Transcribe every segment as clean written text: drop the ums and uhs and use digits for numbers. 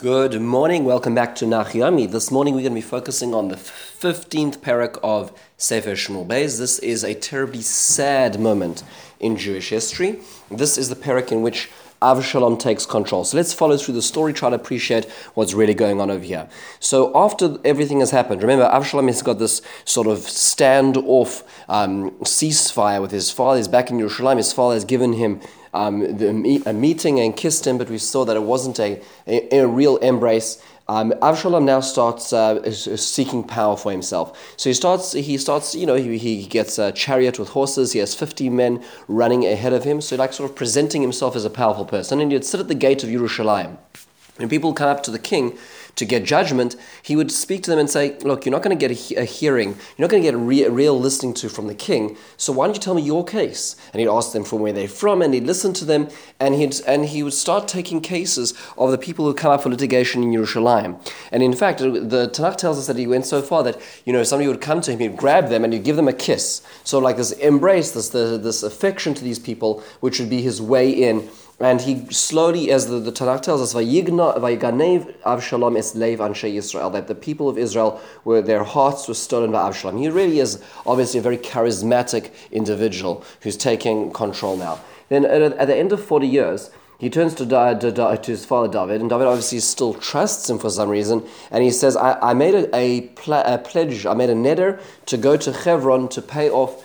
Good morning, welcome back to Nachiami. This morning we're going to be focusing on the 15th parak of Sefer Shmuel Beis. This is a terribly sad moment in Jewish history. This is the parak in which Avshalom takes control. So let's follow through the story, try to appreciate what's really going on over here. So after everything has happened, remember Avshalom has got this sort of standoff ceasefire with his father. He's back in Yerushalayim. His father has given him a meeting and kissed him, but we saw that it wasn't a real embrace. Avshalom now starts seeking power for himself. So he starts, he gets a chariot with horses. He has 50 men running ahead of him. So like sort of presenting himself as a powerful person. And he'd sit at the gate of Yerushalayim. When people come up to the king to get judgment, he would speak to them and say, look, you're not going to get a hearing. You're not going to get a real listening to from the king. So why don't you tell me your case? And he'd ask them from where they're from, and he'd listen to them, and he would start taking cases of the people who come up for litigation in Yerushalayim. And in fact, the Tanakh tells us that he went so far that, somebody would come to him, he'd grab them, and he'd give them a kiss. So like this embrace, this affection to these people, which would be his way in. And he slowly, as the Tanakh tells us, Vayiganev Avshalom es leiv anshe Yisrael, that the people of Israel, their hearts were stolen by Avshalom. He really is obviously a very charismatic individual who's taking control now. Then at the end of 40 years, he turns to his father David, and David obviously still trusts him for some reason, and he says, I made a pledge, I made a neder to go to Hebron to pay off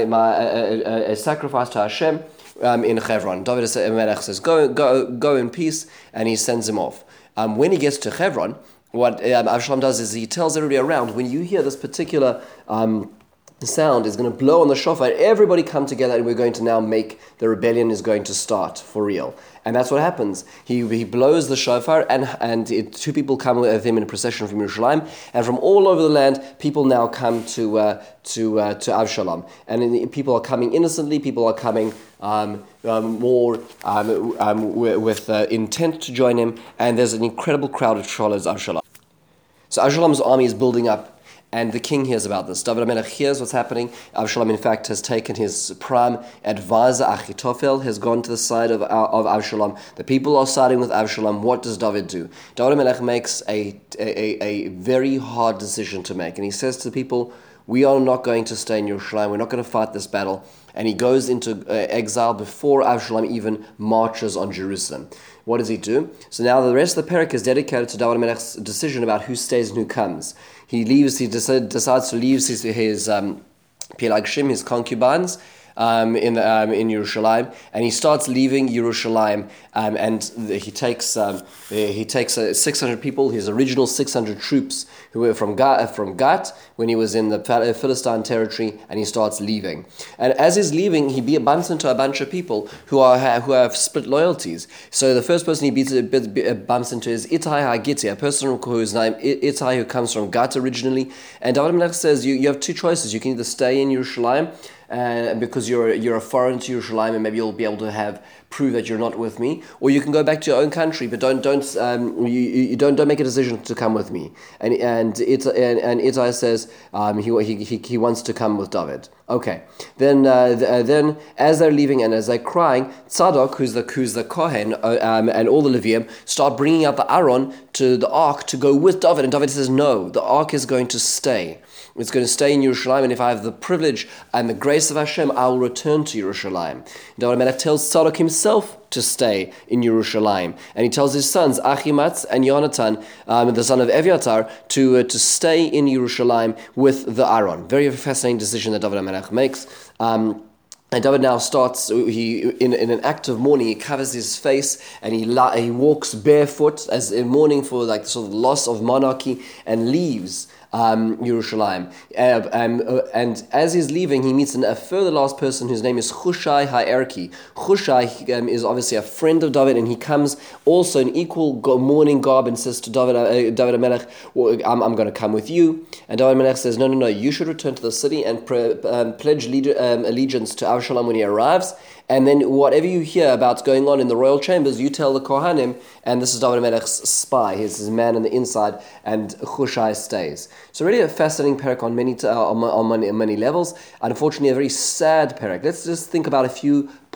a sacrifice to Hashem, in Hebron. David says, go in peace, and he sends him off. When he gets to Hebron, what Avshalom does is he tells everybody around, when you hear this particular sound is going to blow on the shofar, everybody come together, and we're going to now make the rebellion is going to start for real. And that's what happens. He blows the shofar, and two people come with him in a procession from Yerushalayim, and from all over the land, people now come to Avshalom. And people are coming innocently, people are coming with intent to join him, and there's an incredible crowd of follows Avshalom. So Avshalom's army is building up, and the king hears about this. David HaMelech hears what's happening. Avshalom, in fact, has taken his prime advisor, Achitophel, has gone to the side of Avshalom. The people are siding with Avshalom. What does David do? David HaMelech makes a very hard decision to make. And he says to the people, we are not going to stay in Yerushalayim. We're not going to fight this battle. And he goes into exile before Avshalom even marches on Jerusalem. What does he do? So now the rest of the parak is dedicated to David HaMelech's decision about who stays and who comes. He decides to leave his Pelagshim, his concubines, in Yerushalayim, and he starts leaving Yerushalayim, and he takes 600 people, his original 600 troops who were from Gat when he was in the Philistine territory, and he starts leaving. And as he's leaving, he bumps into a bunch of people who have split loyalties. So the first person he bumps into is Ittai HaGitti, a person whose name Ittai, who comes from Gat originally. And David HaMelech says you have two choices. You can either stay in Yerushalayim, because you're a foreign to Yerushalayim, and maybe you'll be able to prove that you're not with me, or you can go back to your own country, but don't make a decision to come with me. And Ittai says he wants to come with David. Okay, then as they're leaving and as they're crying, Tzadok, who's the Kohen, and all the Leviim start bringing out the Aron to the ark to go with David, and David says no, the ark is going to stay. It's going to stay in Yerushalayim, and if I have the privilege and the grace of Hashem, I will return to Yerushalayim. David HaMelech tells Tzadok himself to stay in Yerushalayim, and he tells his sons Achimatz and Yonatan, the son of Eviatar, to stay in Yerushalayim with the Aron. Very fascinating decision that David HaMelech makes. And David now starts, in an act of mourning, he covers his face, and he walks barefoot as in mourning for like sort of loss of monarchy, and leaves Yerushalayim. And as he's leaving, he meets a further last person whose name is Hushai HaErki. Hushai is obviously a friend of David, and he comes also in equal mourning garb and says to David HaMelech, well, I'm going to come with you. And David HaMelech says, no, you should return to the city and pledge allegiance to Avshalom when he arrives. And then whatever you hear about going on in the royal chambers, you tell the Kohanim, and this is David HaMelech's spy. He's his man on the inside, and Hushai stays. So really a fascinating parak on many levels. Unfortunately, a very sad parak. Let's just think about a few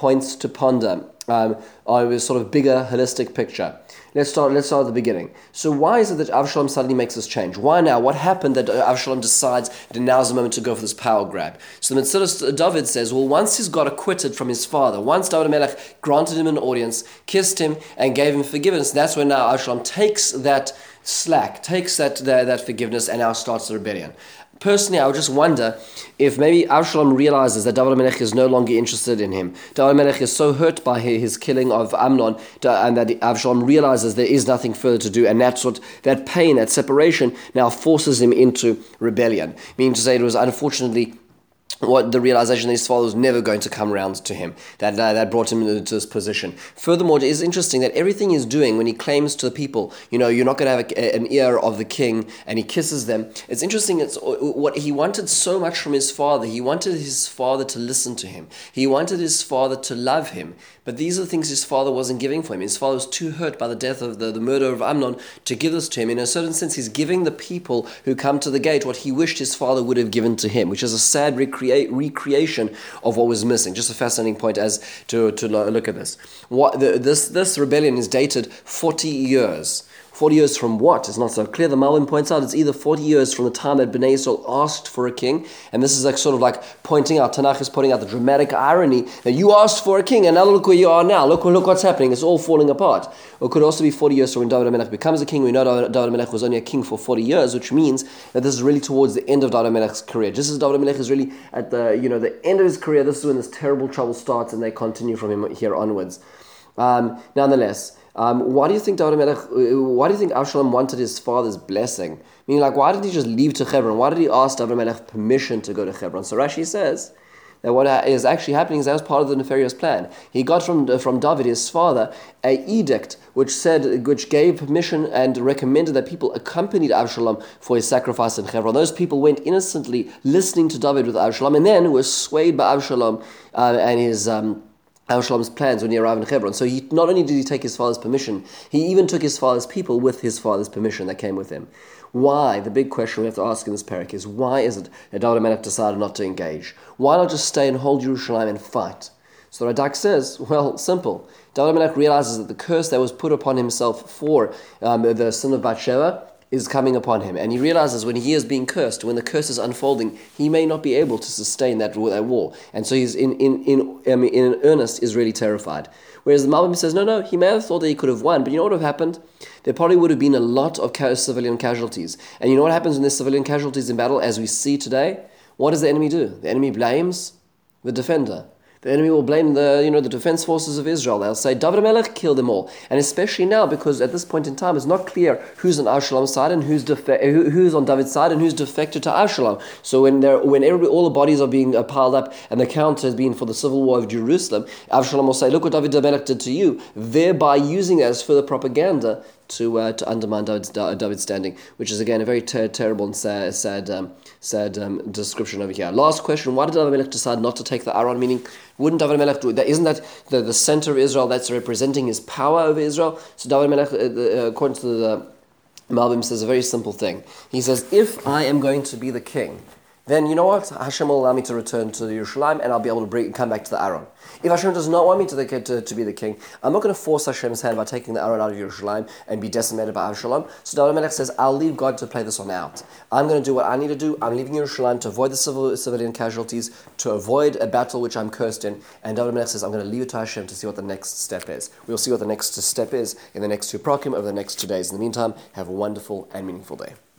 points to ponder on a sort of bigger, holistic picture. Let's start at the beginning. So why is it that Avshalom suddenly makes this change? Why now? What happened that Avshalom decides that now's the moment to go for this power grab? So the Metzilas David says, well, once he's got acquitted from his father, once David HaMelech granted him an audience, kissed him, and gave him forgiveness, that's when now Avshalom takes that slack, takes that forgiveness, and now starts the rebellion. Personally, I would just wonder if maybe Avshalom realizes that David HaMelech is no longer interested in him. David HaMelech is so hurt by his killing of Amnon, and that Avshalom realizes there is nothing further to do, and that's what that pain, that separation, now forces him into rebellion. Meaning to say, it was unfortunately what the realization that his father was never going to come around to him, that brought him into this position. Furthermore, it is interesting that everything he's doing when he claims to the people, you're not going to have an ear of the king, and he kisses them. It's interesting, it's what he wanted so much from his father. He wanted his father to listen to him. He wanted his father to love him. But these are the things his father wasn't giving for him. His father was too hurt by the death of the murder of Amnon to give this to him. In a certain sense, he's giving the people who come to the gate what he wished his father would have given to him, which is a sad recreation of what was missing. Just a fascinating point as to look at this. This rebellion is dated 40 years. 40 years from what? It's not so clear. The Malbim points out it's either 40 years from the time that Bnei Yisrael asked for a king, and this is like pointing out, Tanakh is pointing out the dramatic irony that you asked for a king, and now look where you are now. Look what's happening. It's all falling apart. Or it could also be 40 years from when David HaMelech becomes a king. We know David HaMelech was only a king for 40 years, which means that this is really towards the end of David HaMelech's career. Just as David HaMelech is really at the end of his career, this is when this terrible trouble starts, and they continue from him here onwards. Nonetheless, why do you think Avshalom wanted his father's blessing? Meaning, why didn't he just leave to Hebron? Why did he ask David HaMelech permission to go to Hebron? So Rashi says that what is actually happening is that was part of the nefarious plan. He got from David, his father, an edict which gave permission and recommended that people accompanied Avshalom for his sacrifice in Hebron. Those people went innocently listening to David with Avshalom, and then were swayed by Avshalom and his Avshalom's plans when he arrived in Hebron. So he not only did he take his father's permission, he even took his father's people with his father's permission that came with him. Why? The big question we have to ask in this parak is, why is it that David HaMelech decided not to engage? Why not just stay and hold Yerushalayim and fight? So Radak says, well, simple. David HaMelech realizes that the curse that was put upon himself for the sin of Bathsheba is coming upon him, and he realizes when he is being cursed, when the curse is unfolding, he may not be able to sustain that war, and so he's in earnest is really terrified. Whereas the Malbim says, no, he may have thought that he could have won, but you know what would have happened? There probably would have been a lot of civilian casualties, and you know what happens when there's civilian casualties in battle, as we see today? What does the enemy do? The enemy blames the defender. The enemy will blame the defense forces of Israel. They'll say, David HaMelech killed them all. And especially now, because at this point in time, it's not clear who's on Avshalom's side and who's on David's side and who's defected to Avshalom. So when all the bodies are being piled up and the count has been for the civil war of Jerusalem, Avshalom will say, look what David HaMelech did to you, thereby using it as further propaganda to undermine David's standing, which is again a very terrible and sad description over here. Last question: why did David HaMelech decide not to take the Aron? Meaning, wouldn't David HaMelech do it? Isn't that the center of Israel that's representing his power over Israel? So David HaMelech, according to the Malbim, says a very simple thing. He says, if I am going to be the king, then you know what? Hashem will allow me to return to Yerushalayim, and I'll be able to come back to the Aron. If Hashem does not want me to be the king, I'm not going to force Hashem's hand by taking the Aron out of Yerushalayim and be decimated by Avshalom. So David HaMelech says, I'll leave God to play this one out. I'm going to do what I need to do. I'm leaving Yerushalayim to avoid the civilian casualties, to avoid a battle which I'm cursed in. And David HaMelech says, I'm going to leave it to Hashem to see what the next step is. We'll see what the next step is in the next two prakim over the next 2 days. In the meantime, have a wonderful and meaningful day.